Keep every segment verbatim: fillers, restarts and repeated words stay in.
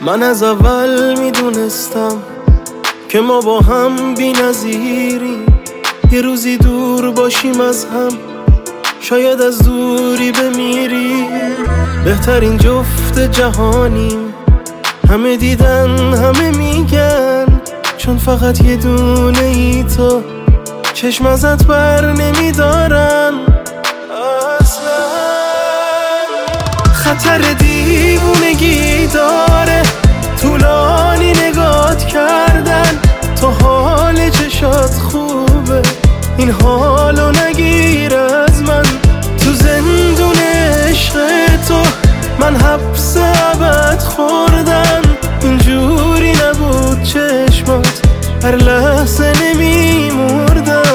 من از اول میدونستم که ما با هم بی نظیریم، یه روزی دور باشیم از هم، شاید از دوری بمیریم. بهترین جفت جهانیم، همه دیدن همه میگن، چون فقط یه دونه ای تو چشم ازت بر نمیدارن اصلا. خطر دیوونگی داره، طولانی نگات کردن، تو حال چشات خوبه، این حالو نگیر از من. تو زندون عشق تو من حبس ابد خوردم، اینجوری نبود چشمات، هر لحظه نمیمردم.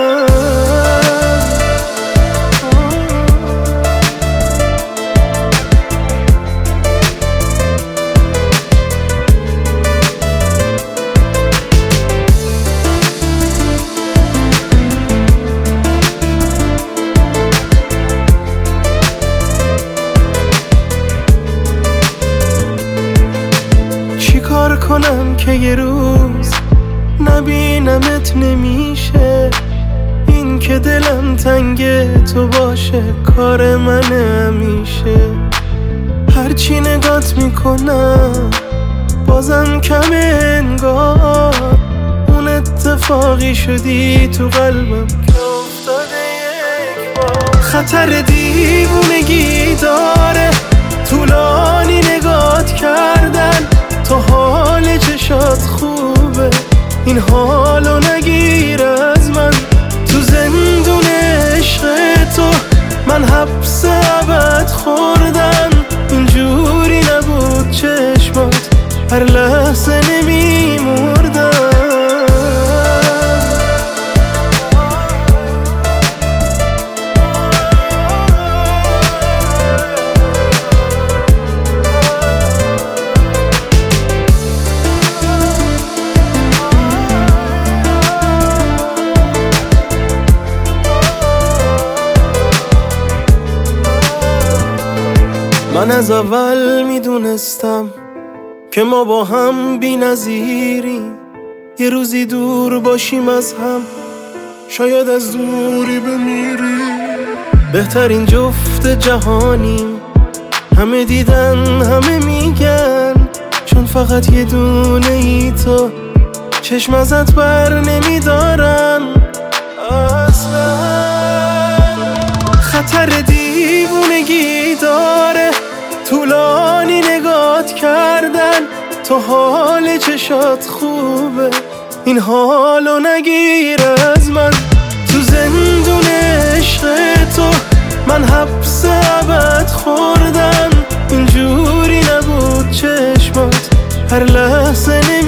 کار کنم که یه روز نبینمت نمیشه، این که دلم تنگ تو باشه کار من همیشه. هرچی نگات میکنم بازم کم انگار، اون اتفاقی شدی تو قلبم که افتاده یک بار. خطر دیوونگی داره، طولانی نگات کردن، تو حال چشات خوبه، این حالو نگیر از من. تو زندون عشق تو من حبس ابد خوردم، اینجوری نبود چشمات، هر لحظه نمیمردم. من از اول میدونستم که ما با هم بی نظیریم، یه روزی دور باشیم از هم، شاید از دوری بمیریم. بهترین جفت جهانیم، همه دیدن همه میگن، چون فقط یه دونه ای تو چشم ازت بر نمیدارن اصلا. خطر دیوونگی داره، طولانی نگات کردن، تو حال چشات خوبه، این حالو نگیر از من. تو زندون عشق تو من حبس ابد خوردم، اینجوری نبود چشمات، هر لحظه